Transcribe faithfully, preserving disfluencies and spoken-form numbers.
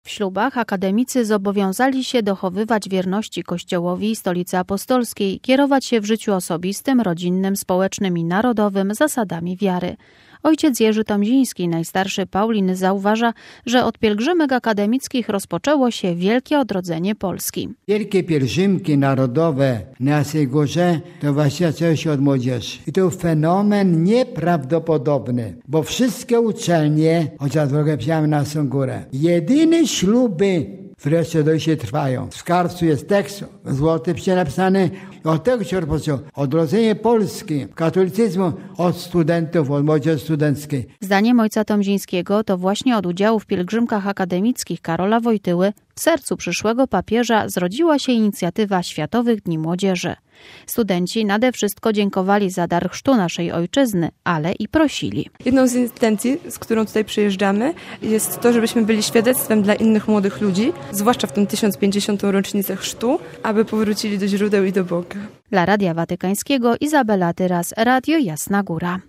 W ślubach akademicy zobowiązali się dochowywać wierności Kościołowi i Stolicy Apostolskiej, kierować się w życiu osobistym, rodzinnym, społecznym i narodowym zasadami wiary. Ojciec Jerzy Tomziński, najstarszy Paulin, zauważa, że od pielgrzymek akademickich rozpoczęło się wielkie odrodzenie Polski. Wielkie pielgrzymki narodowe na Jasnej Górze to właśnie zaczęło się od młodzieży. I to fenomen nieprawdopodobny, bo wszystkie uczelnie, chociaż drogę przyjechałem na Jasną Górę, jedyne śluby wreszcie do dzisiaj trwają. W skarbcu jest tekst złoty napisany. Od tego się rozpoczęło odrodzenie Polski, katolicyzmu od studentów, od młodzieży studenckiej. Zdaniem ojca Tomzińskiego to właśnie od udziału w pielgrzymkach akademickich Karola Wojtyły w sercu przyszłego papieża zrodziła się inicjatywa Światowych Dni Młodzieży. Studenci nade wszystko dziękowali za dar chrztu naszej ojczyzny, ale i prosili. Jedną z intencji, z którą tutaj przyjeżdżamy, jest to, żebyśmy byli świadectwem dla innych młodych ludzi, zwłaszcza w tę tysiąc pięćdziesiątą rocznicę chrztu, aby powrócili do źródeł i do Boga. Dla Radia Watykańskiego Izabela Tyras, Radio Jasna Góra.